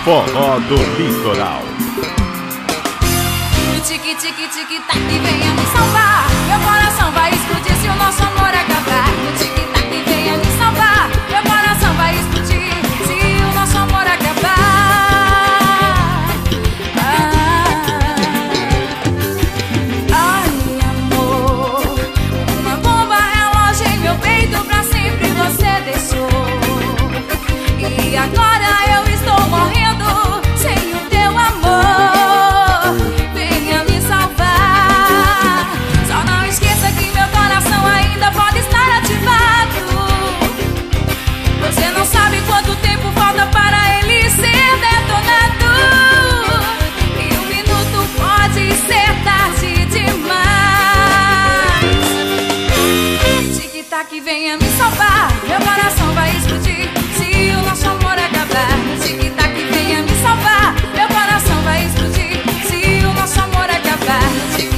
Forró do Litoral. Tic-tic-tic-tac, venha me salvar. Meu coração vai explodir se o nosso amor acabar. Tic-tac, venha me salvar. Meu coração vai explodir se o nosso amor acabar. Ai, amor, uma bomba relógio em meu peito pra sempre você deixou. E agora eu estou morrendo sem o teu amor. Venha me salvar. Só não esqueça que meu coração ainda pode estar ativado. Você não sabe quanto tempo falta para ele ser detonado. E um minuto pode ser tarde demais. Tic-tac, venha me salvar. Meu coração vai explodir se o nosso amor acabar. Tic-tac, venha me salvar. Meu coração vai explodir se o nosso amor acabar.